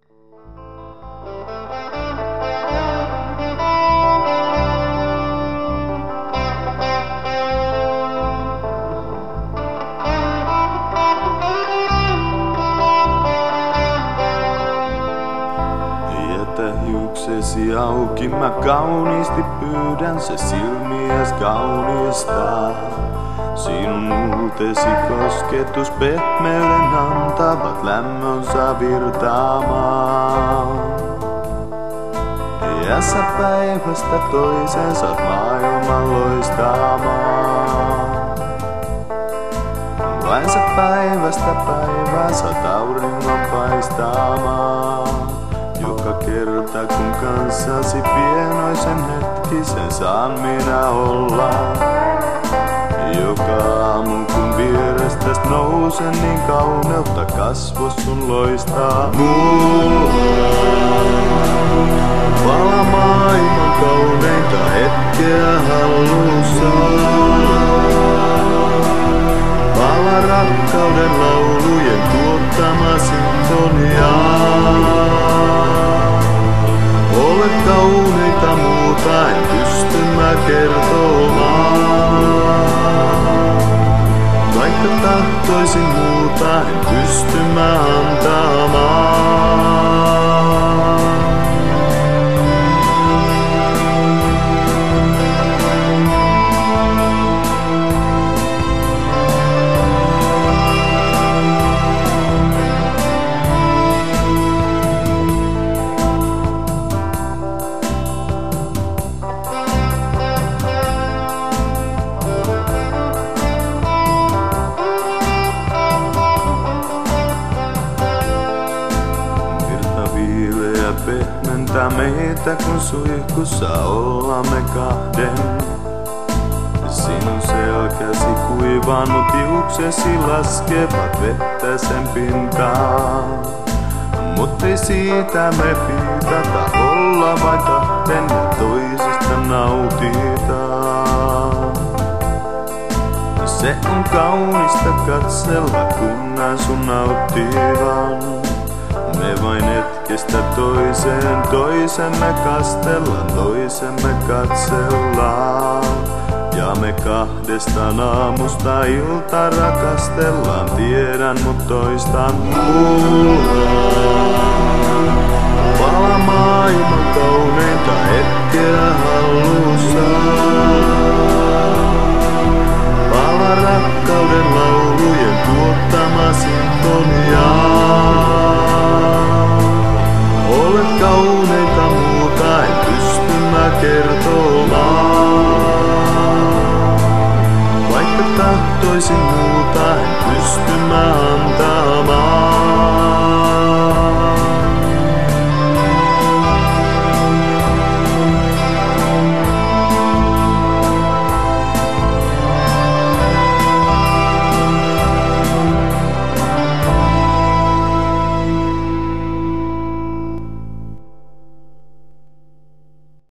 Jätä hiuksesi auki, mä kauniisti pyydän, se silmiäs kaunistaa. Sinun uutesi kosketus pehmeyden antavat lämmönsä virtaamaan. Ja sä päivästä toiseen saat maailman loistamaan. Vain sä päivästä päivään saat auringon paistamaan. Joka kerta kun kanssasi pienoisen hetkisen saan minä olla. Joka aamu kun vierestäs nousen, niin kauneutta kasvos sun loistaa. Mulla vala maailman kauneinta hetkeä hallussaan. Vala rakkauden laulujen tuottama sintonia. Olet kauneita, muuta en pysty mä kertomaan. Vaikka tahtoisin muuta, en pysty mä antamaan. Pehmentää meitä kun suihkussa ollaan me kahden. Sinun selkäsi kuivannut hiuksesi laskevat vettä sen pintaan. Mut ei siitä me piitata, olla vain kahden ja toisista nautitaan. Se on kaunista katsella kun näen sun nauttivan. Me vain hetkestä toiseen, toisemme kastellaan, toisemme katsellaan. Ja me kahdestaan aamusta ilta rakastellaan, tiedän mut toistan mulla. Vala maailman kauneinta hetkeä hallussaan. Vala rakkauden laulujen tuottama sintonia. Olet kauneita, muuta en pysty mä kertomaan. Vaikka tahtoisin muuta, en pysty mä antamaan.